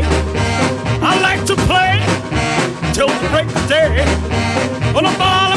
I like to play till the break of day. On a ball